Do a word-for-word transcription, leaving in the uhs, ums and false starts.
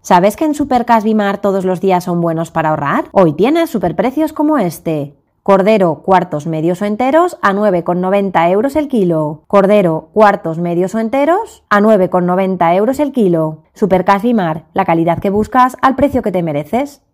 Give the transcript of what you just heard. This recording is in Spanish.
¿Sabes que en Supercas Bimar todos los días son buenos para ahorrar? Hoy tienes superprecios como este. Cordero, cuartos medios o enteros a nueve con noventa euros el kilo. Cordero, cuartos medios o enteros a nueve con noventa euros el kilo. Supercas Bimar, la calidad que buscas al precio que te mereces.